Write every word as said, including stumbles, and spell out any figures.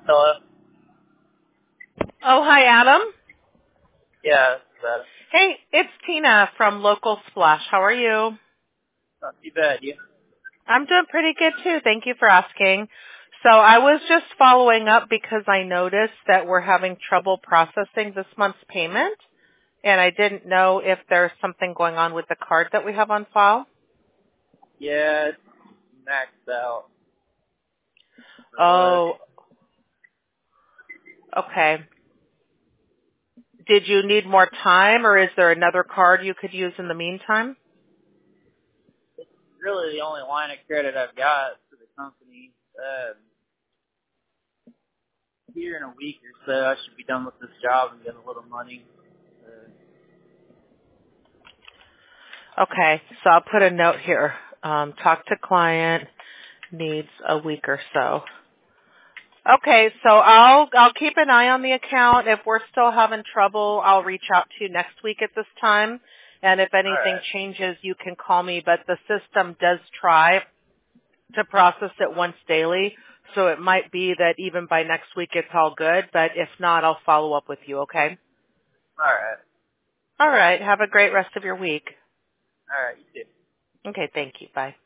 Hello? Oh, hi, Adam. Yeah, that's better. Hey, it's Tina from Local Splash. How are you? Not too bad, you? I'm doing pretty good, too. Thank you for asking. So I was just following up because I noticed that we're having trouble processing this month's payment, and I didn't know if there's something going on with the card that we have on file. Yeah, it's maxed out. It was. Oh, okay. Did you need more time, or is there another card you could use in the meantime? It's really the only line of credit I've got for the company. Um, here in a week or so, I should be done with this job and get a little money. Uh, Okay, so I'll put a note here. Um, talk to client, needs a week or so. Okay, so I'll I'll keep an eye on the account. If we're still having trouble, I'll reach out to you next week at this time. And if all anything right. changes, you can call me. But the system does try to process it once daily, so it might be that even by next week it's all good. But if not, I'll follow up with you. Okay. All right. All right. Have a great rest of your week. All right, you too. Okay. Thank you. Bye.